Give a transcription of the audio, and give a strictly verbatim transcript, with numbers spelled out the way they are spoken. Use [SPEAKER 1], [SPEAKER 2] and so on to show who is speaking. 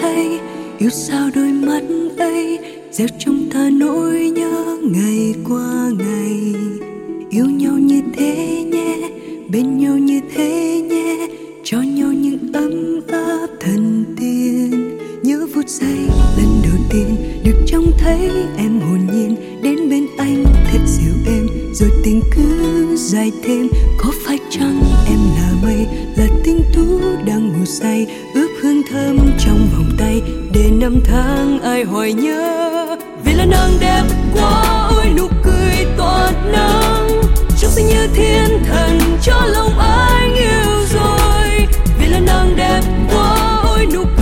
[SPEAKER 1] thấy yêu sao đôi mắt ấy gieo trong ta nỗi nhớ ngày qua ngày. Yêu nhau như thế nhé, bên nhau như thế nhé, cho nhau những ấm áp thần tiên. Nhớ phút giây lần đầu tiên được trông thấy em hồn nhiên đến bên anh thật dịu êm, rồi tình cứ dài thêm. Có phải chăng em là mây, là tinh tú đang ngủ say, ướp hương thơm trong vòng tay để năm tháng ai hoài nhớ. Vì là nàng đẹp quá, ôi nụ cười tỏa nắng, trông xinh như thiên thần cho lòng anh yêu rồi. Vì là nàng đẹp quá, ôi nụ cười